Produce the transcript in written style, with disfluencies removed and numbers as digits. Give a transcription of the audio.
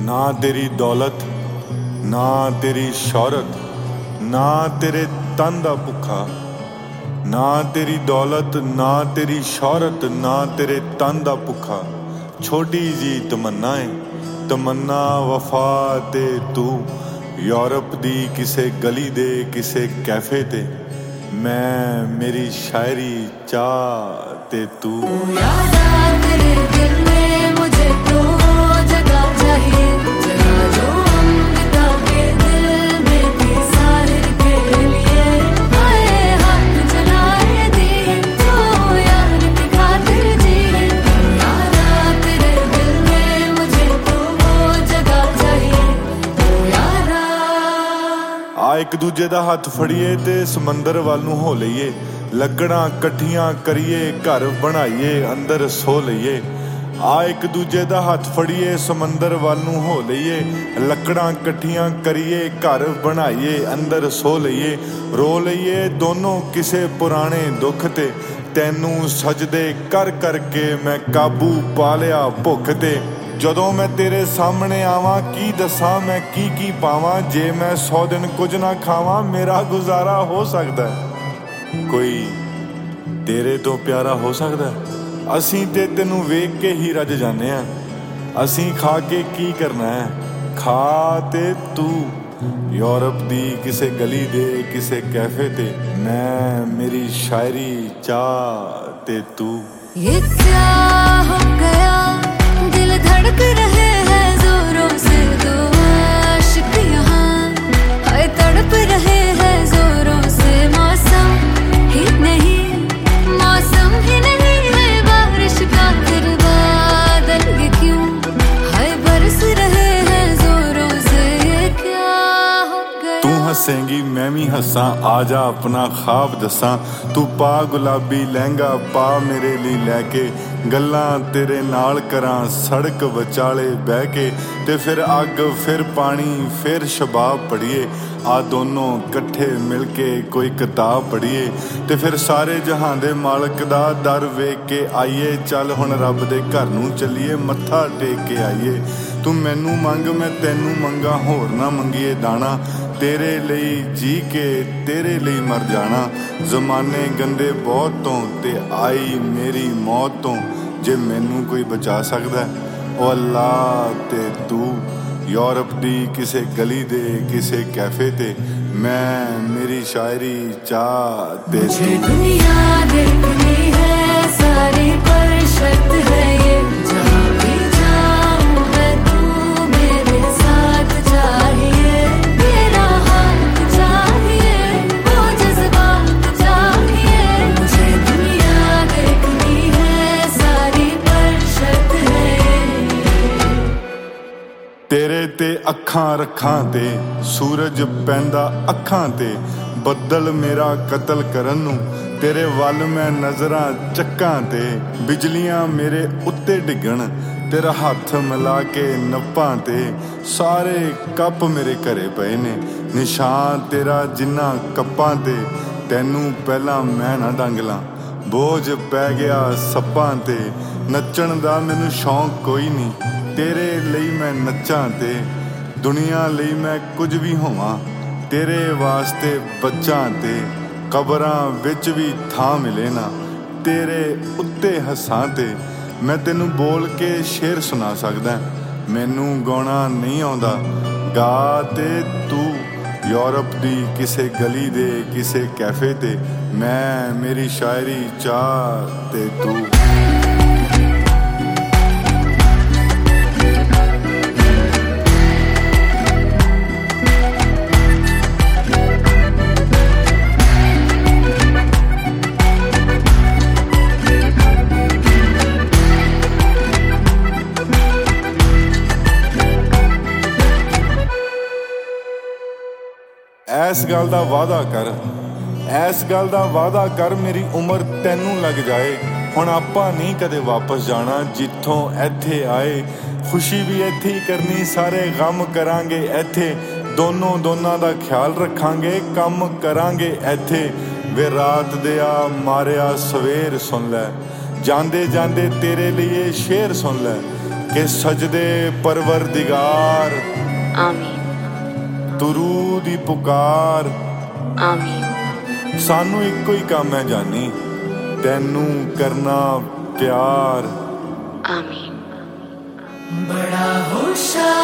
ना तेरी दौलत ना तेरी शौहरत ना तेरे तन दा भुखा, ना तेरी दौलत ना तेरी शौहरत ना तेरे तन दा भुखा। छोटी जी तमन्ना है, तमन्ना वफा ते तू यूरोप दी किसे गली दे किसे कैफे ते मैं मेरी शायरी चाह ते तू। एक दूजे दा हथ फड़िए ते समंदर वाल नूं हो लईए, लकड़ां कट्ठियां करिए घर बनाइए अंदर सो लईए। आ एक दूजे दा हथ फड़िए समंदर वाल नूं हो लईए, लकड़ां कट्ठियां करिए घर बनाइए अंदर सो लईए। रो लईए दोनों किसे पुराने दुख ते, तैनूं सजदे कर करके मैं काबू पा लिया भुख ते। ਜਦੋਂ मैं तेरे सामने आवां की दसां मैं की पावां, जे मैं 100 दिन कुछ ना खावां मेरा गुजारा हो सकदा है। कोई तेरे तो प्यारा हो सकदा है? असीं ते तैनूं वेख के ही रज जाने आ, असीं खा के की करना है? खा ते तू यूरोप दी किसे गली दे किसे कैफे ते मैं मेरी शायरी चाह ते तू। ये क्या हो गया दिल धड़क रहे हैं जोरों से, दो आशिक यहाँ आए तड़प रहे हैं जोरों से। मौसम ही नहीं है बारिश का, फिर बादल ये क्यों हाय बरस रहे हैं जोरों से। ये क्या हो गया? तू हसेंगी मैं भी हसां, आजा अपना ख्वाब दसां। तू पा गुलाबी लहंगा पा मेरे लिए लैके, गल्लां तेरे नाल करां सड़क विचाले बह के। ते फिर अग फिर पानी फिर शबाब पढ़िए, आ दोनों कट्ठे मिल के कोई किताब पढ़िए। ते फिर सारे जहां दे मालक दा दर वेख के आइए, चल हुण रब दे घर नूं चलीए मत्था टेक के आइए। तू मैनू मंग मैं तैनू मंगा होर ना मंगीए दाना, तेरे लिए जी के तेरे लिए मर जाना। जमाने गंदे बहुत तो ते आई मेरी मौत तो, जे मैनू कोई बचा सकदा है ओ अल्लाह ते तू। यूरोप दी किसे गली दे किसे कैफे ते मैं मेरी शायरी चाह ते तू। दुनिया देखनी है सारी पर शर्त है ये, जहाँ भी जाऊँ मैं तू मेरे साथ चाहिए। मेरा हाथ चाहिए वो जज्बात चाहिए, मुझे दुनिया देखनी है सारी पर शर्त है ये। तेरे ते अखां रखां ते सूरज पैंदा अखां ते, बदल मेरा कतल करन नूं तेरे वल मैं नज़रां चक्कां ते। बिजलियां मेरे उत्ते डिगण तेरा हथ मिला के नप्पां ते, सारे कप मेरे घरे पए ने निशान तेरा जिन्ना कप्पां ते। तैनू पहला मैं ना डंगलां बोझ पै गया सप्पां ते, नच्चण दा मैनू शौक कोई नहीं तेरे ਲਈ मैं नच्चां ते। दुनिया ਲਈ मैं कुछ भी होवां तेरे वास्ते बच्चां ते, कबरां विच भी थां मिले ना तेरे उत्ते हसां ते। मैं तैनू बोल के शेर सुना सकदा, मैनू गाउणा नहीं आउंदा गा ते तू। यूरोप दी किसे गली दे किसे कैफे ते मैं मेरी शायरी चाह ते तू। ਐਸ ਗੱਲ ਦਾ ਵਾਅਦਾ ਕਰ, ਐਸ ਗੱਲ ਦਾ ਵਾਅਦਾ ਕਰ ਮੇਰੀ ਉਮਰ ਤੈਨੂੰ ਲੱਗ ਜਾਏ। ਹੁਣ ਆਪਾਂ ਨਹੀਂ ਕਦੇ ਵਾਪਸ ਜਾਣਾ ਜਿੱਥੋਂ ਇੱਥੇ ਆਏ, ਖੁਸ਼ੀ ਵੀ ਇੱਥੇ ਹੀ ਕਰਨੀ ਸਾਰੇ ਗਮ ਕਰਾਂਗੇ ਇੱਥੇ। ਦੋਨਾਂ ਦਾ ਖਿਆਲ ਰੱਖਾਂਗੇ ਕੰਮ ਕਰਾਂਗੇ ਇੱਥੇ। ਵੇ ਰਾਤ ਦਿਆ ਮਾਰਿਆ ਸਵੇਰ ਸੁਣ ਲੈ, ਜਾਂਦੇ ਜਾਂਦੇ ਤੇਰੇ ਲਈ ਸ਼ੇਰ ਸੁਣ ਲੈ। कि सजदे परवरदिगार आमीन तू रूह दी पुकार आमीन सानू इक्को ही काम है जानी तैनू करना प्यार आमीन बड़ा होशियार